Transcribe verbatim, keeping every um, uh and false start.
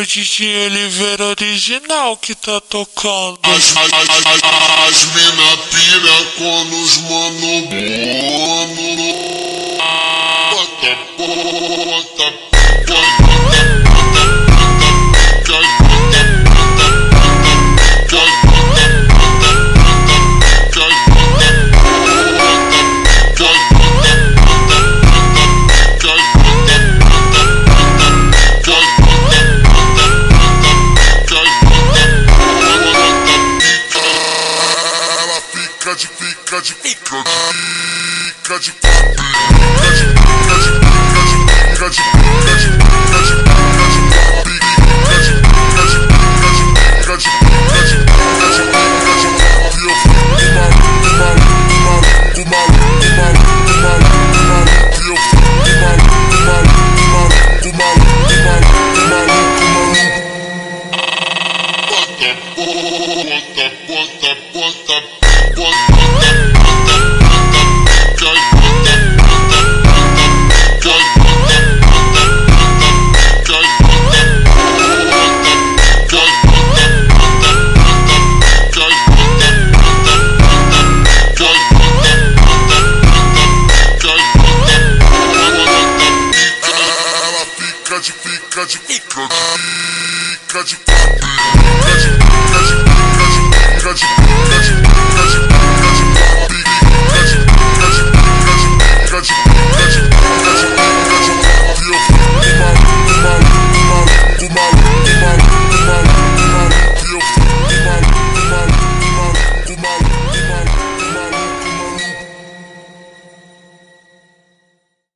o D J Oliveira original que tá tocando. As, as, as, as mina pira quando os mano bota, bota, fica de fica de fica de fica de fica de fica de fica de fica de fica de fica de fica de fica de fica de fica de fica de